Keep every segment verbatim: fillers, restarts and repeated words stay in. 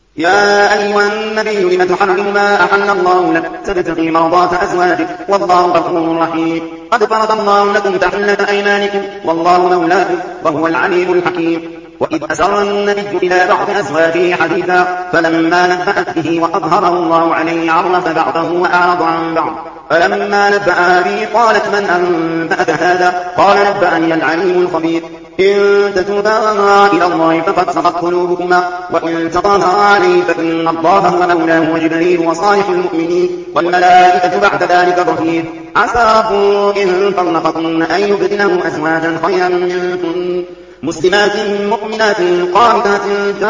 يا أيها النبي لم تحرم ما أحل الله لك تبتغي مرضات أزواجك والله غفور رحيم. قد فرض الله لكم تحلة أيمانكم والله مولاكم وهو العليم الحكيم. وإذ أسر النبي إلى بعض أزواجه حديثا فلما نبأت به وأظهره الله عليه عرف بعضه وأعرض عن بعض. فلما نبأها به قالت من أنبأك هذا؟ قال نبأني العليم الخبير. إن تتوبا إلى الله فقد صغت قلوبكما وإن تظاهرا عليه فإن الله هو مولاه وجبريل وصالح المؤمنين والملائكة بعد ذلك ظهير. عسى ربه إن طلقكن أن يبدله أزواجا خيرا منكن مسلمات مؤمنات قانتات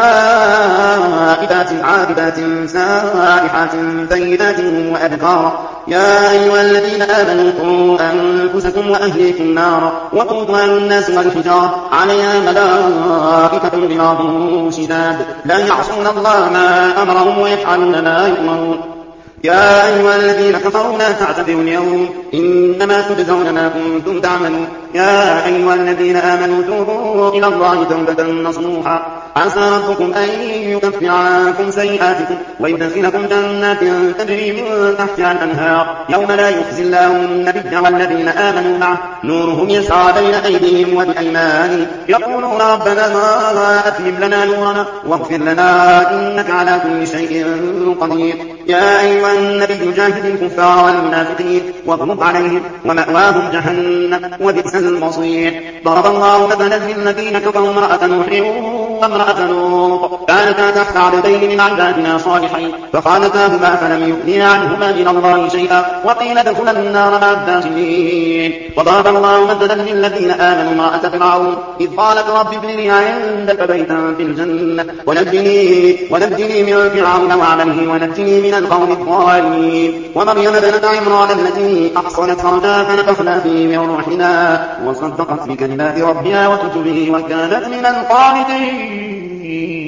تائبات عابدات سائحات ثيبات وأبكارا. يا أيها الذين آمنوا قوا أنفسكم وأهليكم نارا وقودها الناس والحجارة عليها ملائكة غلاظ شداد لا يعصون الله ما أمرهم ويفعلون ما يؤمرون. يا أيها الذين كفروا لا تعتذروا اليوم إنما تجزون ما كنتم تعملون. يا أيها الذين آمنوا توبوا إلى الله توبة نصوحا عسى ربكم أن يكفر عنكم سيئاتكم ويدخلكم جنات تجري من تحتها الأنهار يوم لا يخزي الله النبي والذين آمنوا معه نورهم يسعى بين أيديهم وبأيمانهم يقولون ربنا ما أتمم لنا نورنا واغفر لنا إنك على كل شيء قدير. يا أيها النبي جاهد الكفار والمنافقين واغلظ عليهم ومأواهم جهنم وبئس المصير. ضرب الله مثلا للذين كفروا امرأة نوح وامرأة لوط كانتا تحت عبدين من عبادنا صالحين فخانتاهما فلم يغنيا عنهما من الله شيئا وقيل ادخلا النار مع الداخلين. وضرب الله مثلا للذين آمنوا امرأة فرعون إذ قالت رب ابن لي عندك بيتا في الجنة ونجني ونجني من فرعون وعمله ونجني من القوم الظالمين. ومريم ابنة عمران التي أحصنت فرجها فنفخنا فيه من روحنا وصدقت بكلمات ربها وكتبه وكانت من القانتين.